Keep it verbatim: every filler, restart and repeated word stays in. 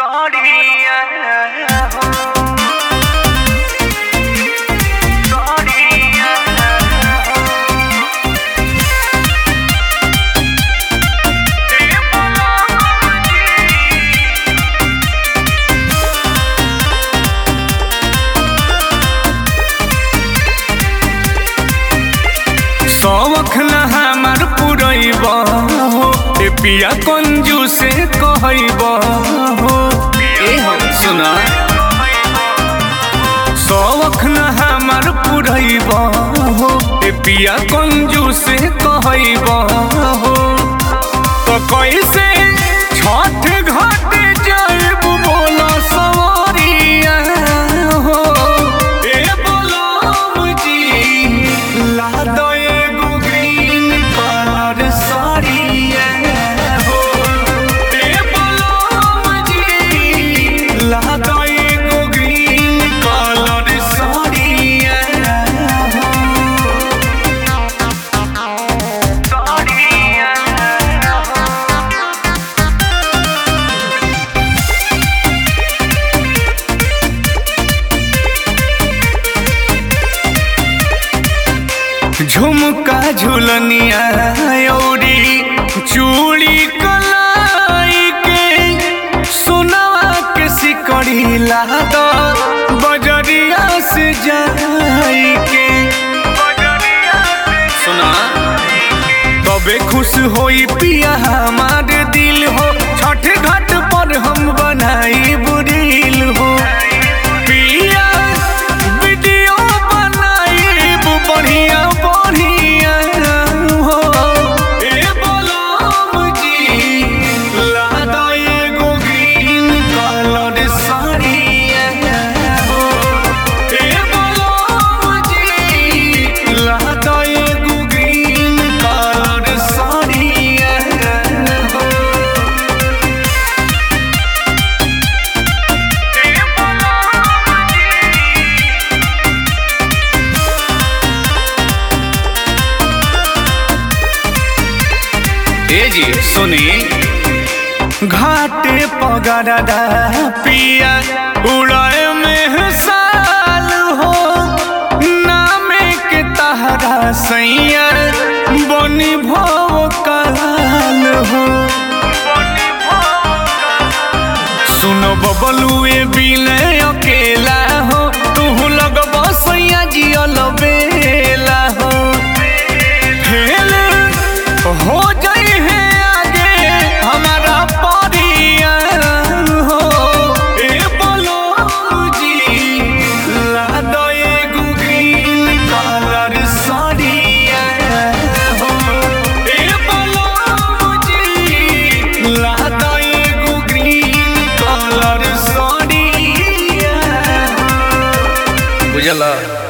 शौख न हमार पुरैब हो ए पिया कंजू से कहब हो ए हो सुना शौख न हमार पुरैब हो ए पिया कंजू से कहब हो तो कैसे छठ घाट जाइब बोला सवारिया हो ए बोलम जी ला दो झुमका झुलनिया औरी चूड़ी कलाई के सोनवा के सिकड़ी लाद बजरिया से जाई के सुना तबे खुश होई पिया हमार दिल हो छठ घाट पर हम बनाई बुरील हो पिया वीडियो बनाई बढ़िया जी सुनी घाटे पगड़ा पिया उड़ाए में साल हो नामे के तहरा सैया बनी भव काल हो सुनो बबलुए बिले अकेला हो तू लगब सैया जियल बेला हो हो जाई है आगे हमारा परिया हो ए बोलो जी ला दो एगो ग्रीन कलर साड़िया हो ए बोलो जी ला दो एगो ग्रीन कलर साड़िया बुझला।